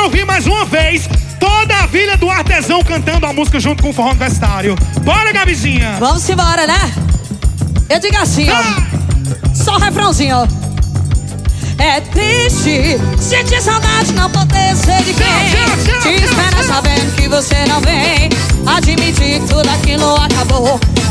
quero ouvir mais uma vez toda a Vila do Artesão cantando a música junto com o forró universitário. Bora, Gabizinha. Vamos embora, né? Eu digo assim, ó. Só o refrãozinho, ó. É triste sentir saudade, não poder ser de quem te espera sabendo que você não vem. Admitir que tudo aquilo acabou.